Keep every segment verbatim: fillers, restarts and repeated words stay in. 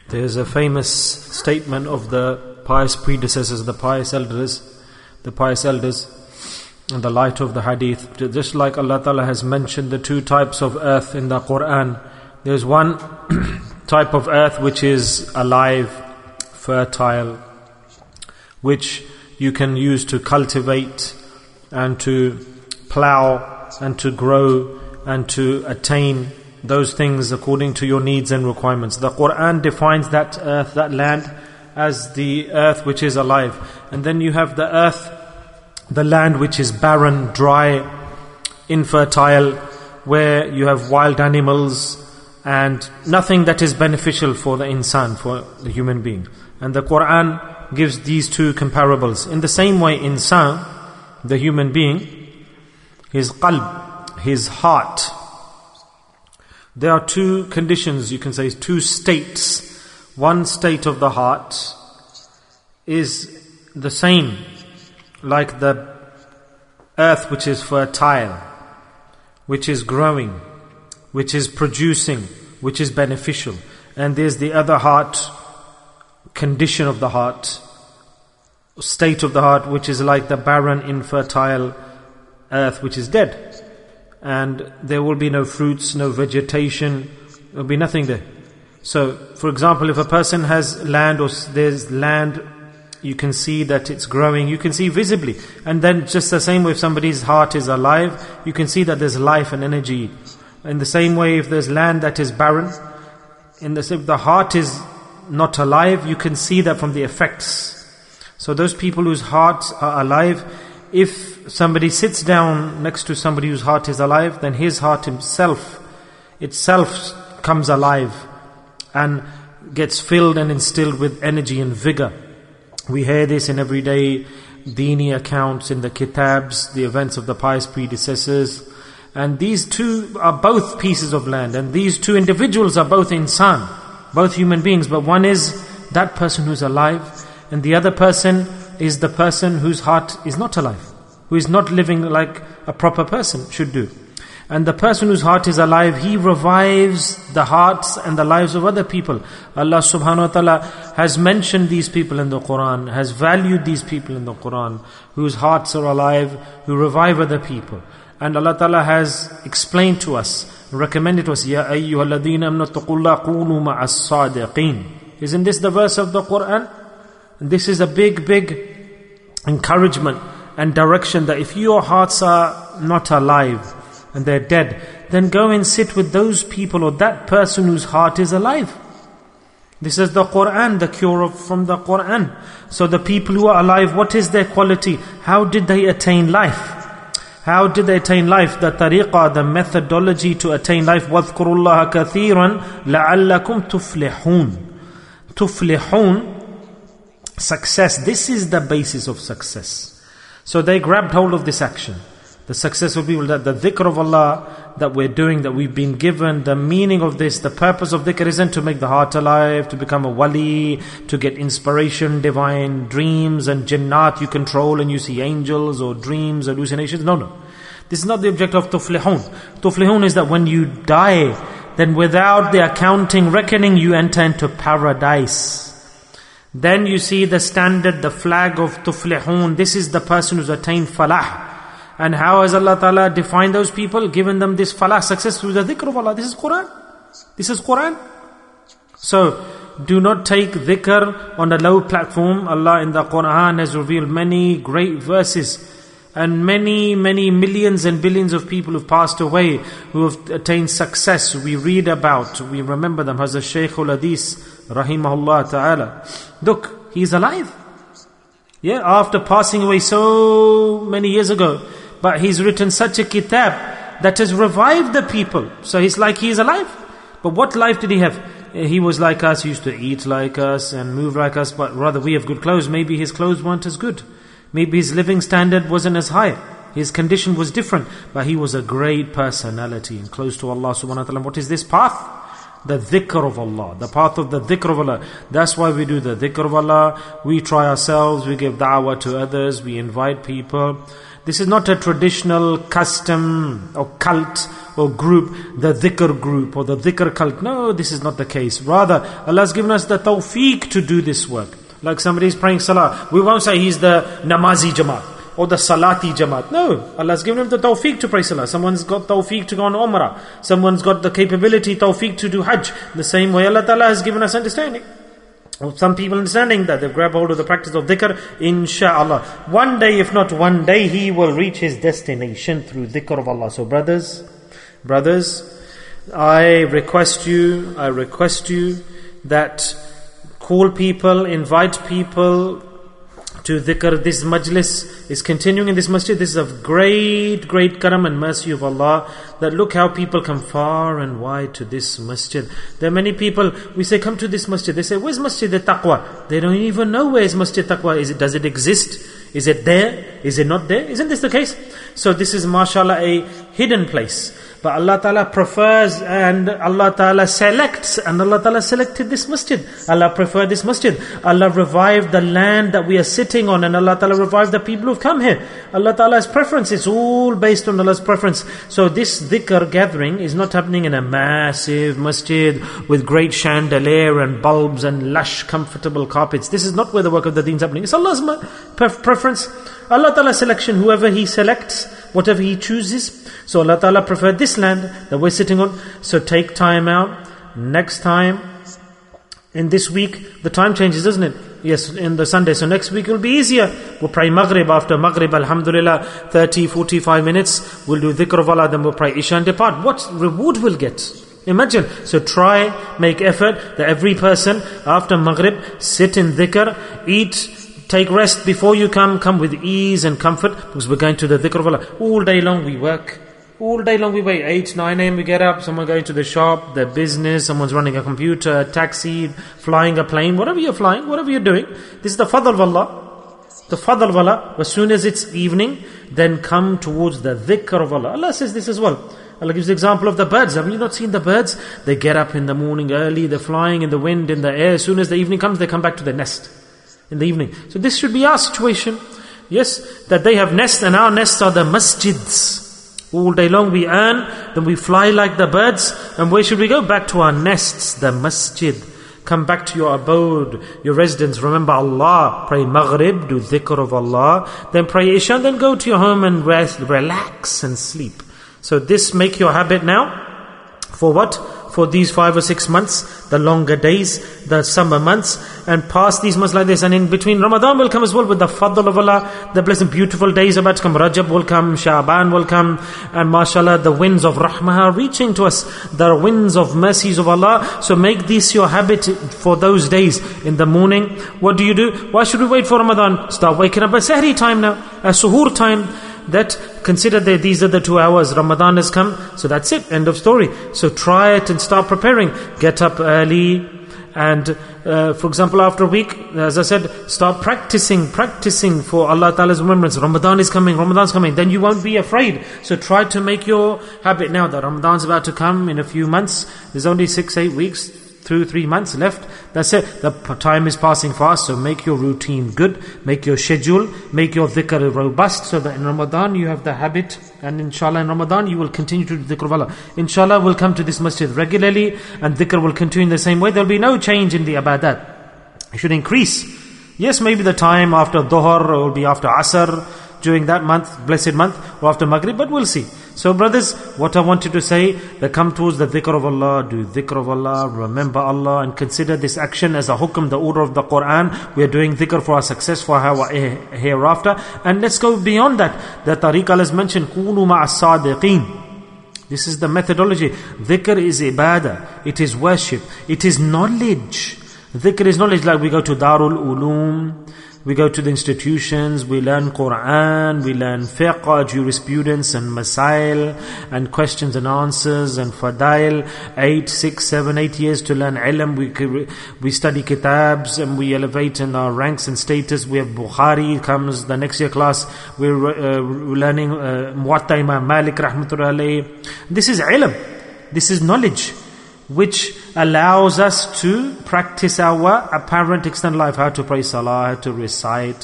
There's a famous statement of the pious predecessors, the pious elders, the pious elders, in the light of the hadith. Just like Allah Ta'ala has mentioned the two types of earth in the Quran, there's one type of earth which is alive, fertile, which you can use to cultivate and to plow and to grow and to attain those things according to your needs and requirements. The Quran defines that earth, that land, as the earth which is alive. And then you have the earth, the land which is barren, dry, infertile, where you have wild animals and nothing that is beneficial for the insan, for the human being. And the Quran gives these two comparables. In the same way, insan, the human being, his qalb, his heart, there are two conditions, you can say, two states. One state of the heart is the same, like the earth which is fertile, which is growing, which is producing, which is beneficial. And there's the other heart, condition of the heart, state of the heart, which is like the barren, infertile earth which is dead. And there will be no fruits, no vegetation, there will be nothing there. So, for example, if a person has land, or there's land, you can see that it's growing, you can see visibly. And then just the same way, if somebody's heart is alive, you can see that there's life and energy. In the same way, if there's land that is barren, in the if the heart is not alive, you can see that from the effects. So those people whose hearts are alive, if somebody sits down next to somebody whose heart is alive, then his heart himself, itself comes alive and gets filled and instilled with energy and vigor. We hear this in everyday Dini accounts, in the kitabs, the events of the pious predecessors. And these two are both pieces of land, and these two individuals are both insan, both human beings. But one is that person who's alive, and the other person is the person whose heart is not alive, who is not living like a proper person should do. And the person whose heart is alive, he revives the hearts and the lives of other people. Allah subhanahu wa ta'ala has mentioned these people in the Quran, has valued these people in the Quran, whose hearts are alive, who revive other people. And Allah ta'ala has explained to us, recommended to us, Ya ayyuhalladhina amanu taqullaha kunu ma'as sadiqin. Isn't this the verse of the Quran? And this is a big, big encouragement and direction that if your hearts are not alive and they're dead, then go and sit with those people or that person whose heart is alive. This is the Quran, the cure of, from the Quran. So the people who are alive, what is their quality? How did they attain life? How did they attain life? The tariqah, the methodology to attain life. وَاذْكُرُوا اللَّهَ كَثِيرًا لَعَلَّكُمْ تُفْلِحُونَ. Tuflihun, success. This is the basis of success. So they grabbed hold of this action. The successful people, that the dhikr of Allah that we're doing, that we've been given, the meaning of this, the purpose of dhikr isn't to make the heart alive, to become a wali, to get inspiration, divine dreams and jinnat you control and you see angels or dreams, hallucinations. No, no. This is not the object of tuflihun. Tuflihun is that when you die, then without the accounting, reckoning, you enter into paradise. Then you see the standard, the flag of tuflihun. This is the person who's attained falah. And how has Allah Ta'ala defined those people? Given them this falah, success through the dhikr of Allah. This is Quran. This is Quran. So, do not take dhikr on a low platform. Allah in the Quran has revealed many great verses. And many, many millions and billions of people who've passed away, who have attained success, we read about, we remember them. Hazrat Shaykh al-Hadith, rahimahullah ta'ala. Look, he's alive. Yeah, after passing away so many years ago. But he's written such a kitab that has revived the people. So he's like he's alive. But what life did he have? He was like us, he used to eat like us and move like us, but rather we have good clothes. Maybe his clothes weren't as good. Maybe his living standard wasn't as high. His condition was different. But he was a great personality and close to Allah subhanahu wa ta'ala. What is this path? The dhikr of Allah. The path of the dhikr of Allah. That's why we do the dhikr of Allah. We try ourselves, we give da'wah to others, we invite people. This is not a traditional custom or cult or group, the dhikr group or the dhikr cult. No, this is not the case. Rather, Allah has given us the tawfiq to do this work. Like somebody is praying salah, we won't say he's the namazi jamaat or the salati jamaat. No, Allah has given him the tawfiq to pray salah. Someone's got tawfiq to go on umrah. Someone's got the capability, tawfiq to do hajj. The same way Allah Ta'ala has given us understanding. Some people understanding that they've grabbed hold of the practice of dhikr, inshaAllah. One day, if not one day, he will reach his destination through dhikr of Allah. So brothers, brothers, I request you, I request you that call people, invite people to dhikr. This majlis is continuing in this masjid. This is of great, great karam and mercy of Allah, that look how people come far and wide to this masjid. There are many people, we say, come to this masjid. They say, where's Masjid al-Taqwa? They don't even know where is Masjid al-Taqwa. Is it, does it exist? Is it there? Is it not there? Isn't this the case? So this is, mashallah, a hidden place. But Allah Ta'ala prefers and Allah Ta'ala selects, and Allah Ta'ala selected this masjid. Allah preferred this masjid. Allah revived the land that we are sitting on, and Allah Ta'ala revived the people who've come here. Allah Ta'ala's preference, it's all based on Allah's preference. So this dhikr gathering is not happening in a massive masjid with great chandelier and bulbs and lush comfortable carpets. This is not where the work of the deen is happening. It's Allah's preference. Allah Ta'ala's selection, whoever He selects, whatever He chooses. So Allah Ta'ala preferred this land that we're sitting on. So take time out. Next time, in this week, the time changes, doesn't it? Yes, in the Sunday. So next week will be easier. We'll pray Maghrib. After Maghrib, alhamdulillah, thirty, forty-five minutes. We'll do dhikr of Allah, then we'll pray Isha and depart. What reward we'll get? Imagine. So try, make effort that every person, after Maghrib, sit in dhikr, eat, take rest before you come. Come with ease and comfort, because we're going to the dhikr of Allah. All day long we work. All day long we wait. eight, nine a.m. we get up. Someone going to the shop, their business. Someone's running a computer, a taxi, flying a plane. Whatever you're flying, whatever you're doing. This is the fadl of Allah. The fadl of Allah. As soon as it's evening, then come towards the dhikr of Allah. Allah says this as well. Allah gives the example of the birds. Have you not seen the birds? They get up in the morning early. They're flying in the wind, in the air. As soon as the evening comes, they come back to their nest in the evening. So this should be our situation. Yes, that they have nests, and our nests are the masjids. All day long we earn, then we fly like the birds. And where should we go? Back to our nests, the masjid. Come back to your abode, your residence. Remember Allah. Pray Maghrib, do dhikr of Allah. Then pray Isha, then go to your home and rest, relax and sleep. So this make your habit now. For what? For these five or six months, the longer days, the summer months, and past these months like this. And in between, Ramadan will come as well with the fadl of Allah. The blessed beautiful days about to come. Rajab will come, Sha'ban will come, and mashallah, the winds of rahmah are reaching to us. The winds of mercies of Allah. So make this your habit for those days. In the morning, what do you do? Why should we wait for Ramadan? Start waking up at Sahri time now, at Suhoor time. That consider that these are the two hours. Ramadan has come, so that's it. End of story. So try it and start preparing. Get up early, and uh, for example, after a week, as I said, start practicing, practicing for Allah Ta'ala's remembrance. Ramadan is coming. Ramadan's coming. Then you won't be afraid. So try to make your habit now that Ramadan's about to come in a few months. There's only six, eight weeks. Two, three months left. That's it. The time is passing fast, so make your routine good, make your schedule, make your dhikr robust, so that in Ramadan you have the habit, and inshallah in Ramadan you will continue to do dhikr of Allah. Inshallah we'll come to this masjid regularly, and dhikr will continue in the same way. There will be no change in the ibadat. It should increase. Yes, maybe the time after Dhuhr will be after Asr, during that month, blessed month, or after Maghrib, but we'll see. So brothers, what I wanted to say, that come towards the dhikr of Allah, do dhikr of Allah, remember Allah, and consider this action as a hukum, the order of the Quran. We are doing dhikr for our success, for our hereafter. And let's go beyond that. The tariqah has mentioned, Kunu ma'as sadiqeen. This is the methodology. Dhikr is ibadah, it is worship, it is knowledge. Dhikr is knowledge, like we go to Darul Uloom, we go to the institutions, we learn Quran, we learn fiqh, jurisprudence and masail, and questions and answers, and fadail. Eight, six, seven, eight years to learn ilm. We we study kitabs, and we elevate in our ranks and status. We have Bukhari, comes the next year class. We're uh, learning uh, Muwatta Imam Malik rahmatullahi alayhi. This is ilm. This is knowledge, which allows us to practice our apparent external life, how to pray salah, how to recite,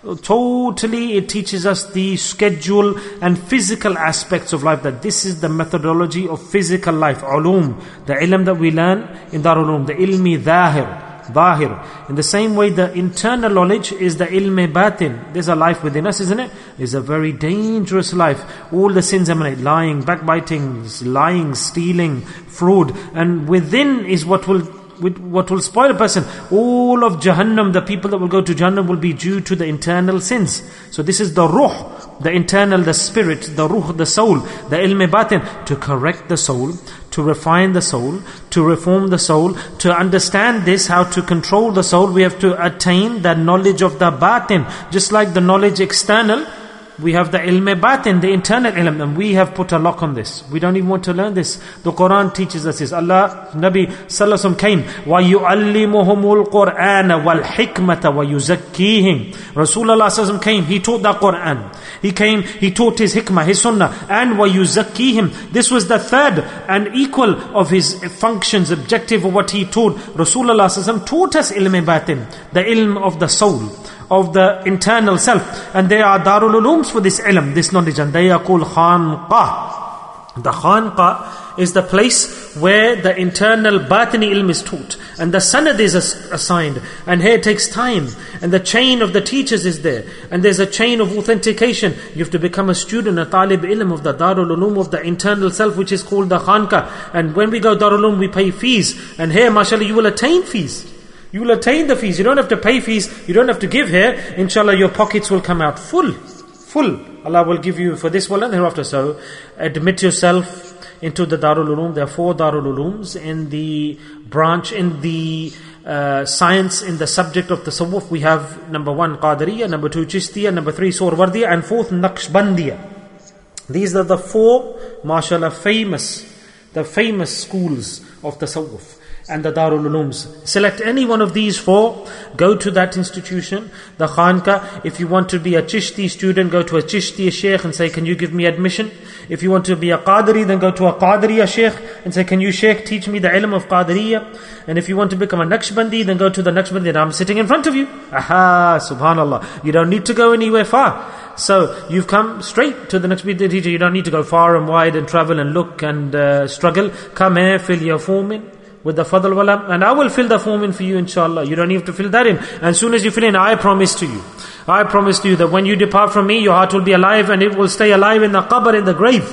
Totally, it teaches us the schedule and physical aspects of life, that this is the methodology of physical life. Ulum, the ilm that we learn in Darul Ulum, the ilmi dhahir, dhahir. In the same way, the internal knowledge is the ilmi batin. There's a life within us, isn't it? It's a very dangerous life. All the sins emanate, lying, backbiting, lying, stealing, fraud. And within is what will what will spoil a person. All of Jahannam, the people that will go to Jahannam, will be due to the internal sins. So this is the ruh, the internal, the spirit, the ruh, the soul, the ilm batin, to correct the soul, to refine the soul, to reform the soul. To understand this, how to control the soul, we have to attain the knowledge of the batin. Just like the knowledge external, we have the ilm batin, the internal ilm, and we have put a lock on this. We don't even want to learn this. The Quran teaches us this. Allah, Nabi Sallallahu Alaihi Wasallam came, وَيُعَلِّمُهُمُ الْقُرْآنَ وَالْحِكْمَةَ وَيُزَكِّيهِمْ. Rasulullah Sallallahu Alaihi Wasallam came, he taught the Quran. He came, he taught his hikmah, his sunnah, and وَيُزَكِّيهِمْ. This was the third and equal of his functions, objective of what he taught. Rasulullah Sallallahu Alaihi Wasallam taught us ilm batin, the ilm of the soul, of the internal self. And there are Darul Ulums for this ilm, this knowledge, and they are called Khanqah. The Khanqah is the place where the internal batini ilm is taught, and the sanad is assigned, and here it takes time, and the chain of the teachers is there, and there's a chain of authentication. You have to become a student, a talib ilm of the Darul Ulum, of the internal self, which is called the Khanqah. And when we go Darul Ulum, we pay fees, and here, mashallah, you will attain fees. You will attain the fees. You don't have to pay fees. You don't have to give here. Inshallah, your pockets will come out full. Full. Allah will give you for this world and hereafter. So, admit yourself into the Darul Ulum. There are four Darul Ulums in the branch, in the uh, science, in the subject of Tasawwuf. We have number one, Qadiriyya, number two, Chishtiya, number three, Suhrawardiya, and fourth, Naqshbandiya. These are the four, mashallah, famous, the famous schools of Tasawwuf and the Darul Ulums. Select any one of these four, go to that institution, the Khanqah. If you want to be a Chishti student, go to a Chishti Sheikh and say, can you give me admission? If you want to be a Qadiri, then go to a Qadiriya Sheikh and say, can you Sheikh teach me the ilm of Qadiriyya? And if you want to become a Naqshbandi, then go to the Naqshbandi, and I'm sitting in front of you. Aha, subhanallah. You don't need to go anywhere far. So you've come straight to the Naqshbandi teacher. You don't need to go far and wide and travel and look and uh, struggle. Come here, fill your form in with the Fadl Wala, and I will fill the form in for you, inshallah. You don't need to fill that in. And as soon as you fill in, I promise to you, I promise to you that when you depart from me, your heart will be alive, and it will stay alive in the qabr, in the grave.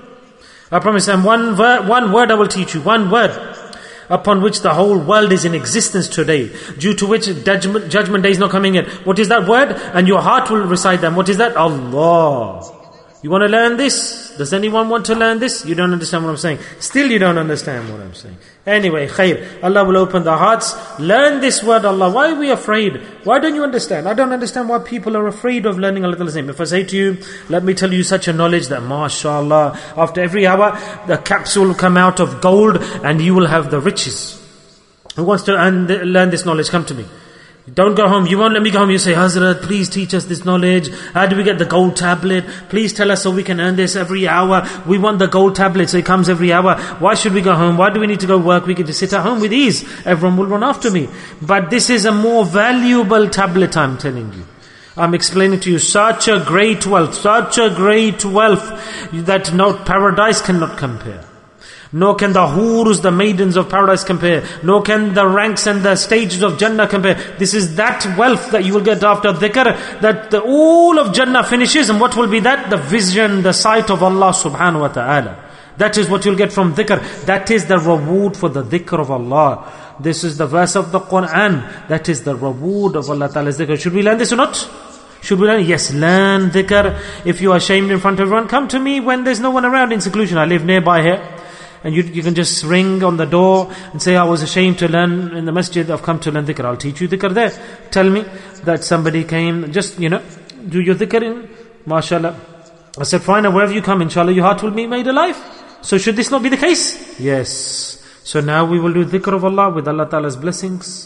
I promise. And one word, one word I will teach you, one word upon which the whole world is in existence today, due to which judgment, judgment day is not coming in. What is that word? And your heart will recite them. What is that? Allah. You want to learn this? Does anyone want to learn this? You don't understand what I'm saying. Still you don't understand what I'm saying. Anyway, khair. Allah will open the hearts. Learn this word, Allah. Why are we afraid? Why don't you understand? I don't understand why people are afraid of learning Allah's name. If I say to you, let me tell you such a knowledge that, mashallah, after every hour, the capsule will come out of gold and you will have the riches. Who wants to learn this knowledge? Come to me. Don't go home. You won't let me go home. You say, Hazrat, please teach us this knowledge. How do we get the gold tablet? Please tell us so we can earn this every hour. We want the gold tablet so it comes every hour. Why should we go home? Why do we need to go work? We can just sit at home with ease. Everyone will run after me. But this is a more valuable tablet, I'm telling you. I'm explaining to you such a great wealth, such a great wealth that no paradise cannot compare. Nor can the hurs, the maidens of paradise compare. Nor can the ranks and the stages of Jannah compare. This is that wealth that you will get after dhikr, that the, all of Jannah finishes. And what will be that? The vision, the sight of Allah subhanahu wa ta'ala. That is what you'll get from dhikr. That is the reward for the dhikr of Allah. This is the verse of the Quran. That is the reward of Allah ta'ala's dhikr. Should we learn this or not? Should we learn? Yes, learn dhikr. If you are ashamed in front of everyone, come to me when there's no one around in seclusion. I live nearby here. And you, you can just ring on the door and say, I was ashamed to learn in the masjid, I've come to learn dhikr. I'll teach you dhikr there. Tell me that somebody came, just, you know, do your dhikr in, mashallah. I said, fine, wherever you come, inshallah, your heart will be made alive. So should this not be the case? Yes. So now we will do dhikr of Allah with Allah Ta'ala's blessings.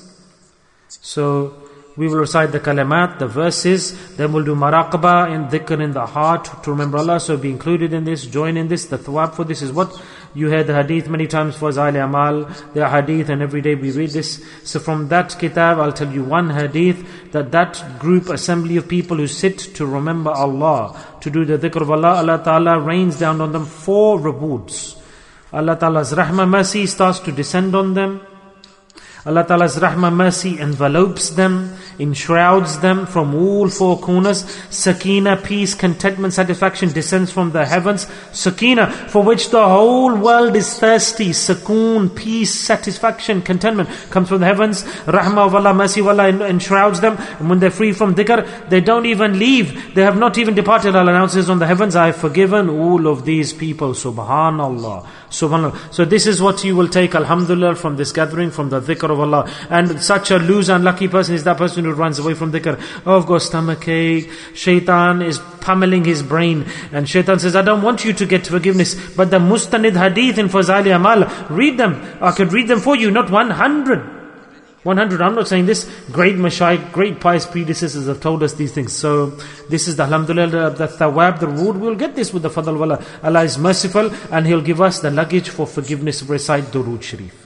So we will recite the kalimat, the verses, then we'll do maraqabah and dhikr in the heart to remember Allah. So be included in this, join in this. The thawab for this is what? You heard the hadith many times for Fazail Amal. There are hadith and every day we read this. So from that kitab, I'll tell you one hadith, that that group, assembly of people who sit to remember Allah, to do the dhikr of Allah, Allah Ta'ala rains down on them four rewards. Allah Ta'ala's rahmah, mercy starts to descend on them. Allah Ta'ala's rahmah, mercy envelopes them, enshrouds them from all four corners. Sakina, peace, contentment, satisfaction descends from the heavens. Sakina, for which the whole world is thirsty. Sakoon, peace, satisfaction, contentment comes from the heavens. Rahmah of Allah, mercy of Allah enshrouds them. And when they're free from dhikr, they don't even leave. They have not even departed. Allah announces on the heavens, I have forgiven all of these people. Subhanallah. Subhanallah. So this is what you will take, alhamdulillah, from this gathering, from the dhikr of Allah. And such a loser, unlucky person is that person who runs away from dhikr. Oh, I've got stomachache. Shaitan is pummeling his brain. And shaitan says, I don't want you to get forgiveness. But the mustanid hadith in Fazail Amal, read them. I could read them for you, not one hundred. one hundred, I'm not saying this. Great mashayikh, great pious predecessors have told us these things. So this is the alhamdulillah, the thawab, the reward. We'll get this with the fadl of Allah. Allah is merciful and He'll give us the luggage for forgiveness. Recite Durood Sharif.